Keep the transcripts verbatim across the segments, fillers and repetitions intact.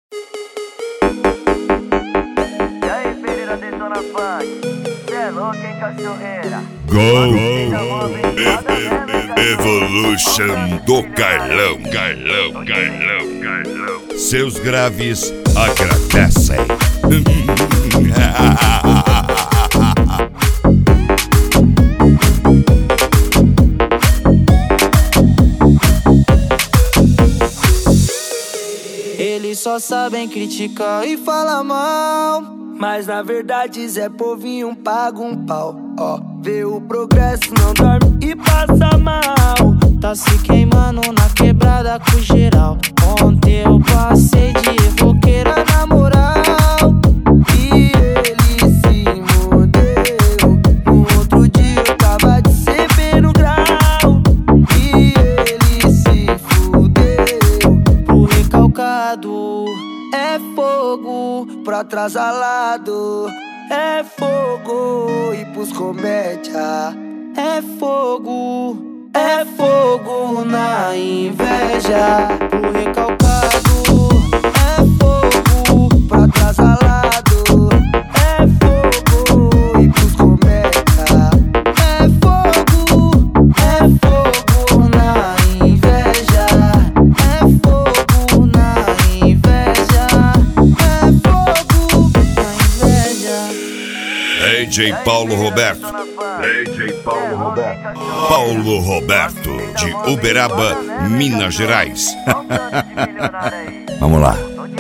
E aí, Pereira Detona Funk, cê é louco, hein, cachorreira? Go! Evolution do Carlão, Carlão, Carlão, Carlão. Seus graves agradecem. Eles só sabem criticar e falar mal, mas na verdade Zé Povinho paga um pau. Ó, vê o progresso, não dorme e passa mal. Tá se queimando na quebrada com geral. Ontem eu passei de evoqueira na moral, e ele se mudeu. No outro dia eu tava de C B no grau, e ele se fudeu. Pro recalcado é fogo, pro atrasalado é fogo, e pros comédia é fogo. É fogo na inveja. Pro recalcado é fogo, pro atrasalado é fogo, e pros comédia é fogo. É fogo na inveja. É fogo na inveja. É fogo na inveja. D J Paulo Roberto, D J Paulo Roberto, Paulo Roberto de Uberaba, Minas Gerais. Vamos lá.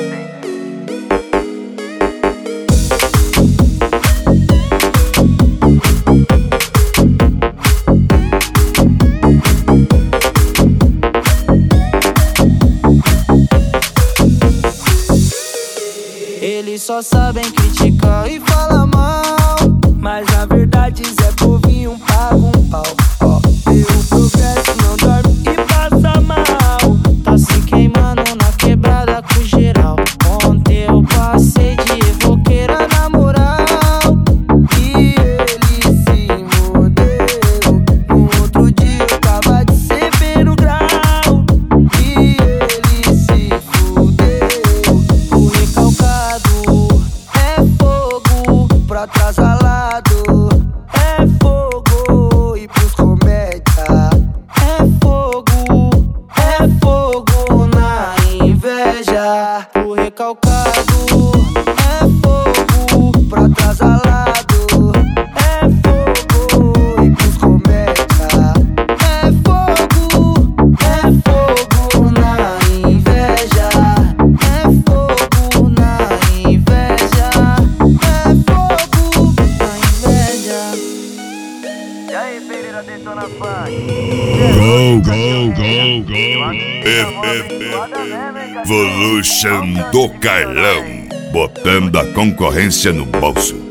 Eles só sabem criticar e falar mal, mas na verdade Zé Povinho paga um pau. Ó, vê o progresso, não dorme e passa mal. Tá se queimando na quebrada com geral. Ontem eu passei de evoqueira na moral, e ele se mudeu. No outro dia eu tava de C B no grau, e ele se fudeu. O recalcado é fogo, pro atrasalado é fogo, e pros comédia é fogo. É fogo na inveja. Pro recalcado é fogo, pro atrasalado é fogo, e pros comédia é fogo. É fogo na inveja. É fogo na inveja. É fogo na inveja. E aí, Pereira Detona Funk, Go, go, go, go. Evolution do Carlão, botando a concorrência no bolso.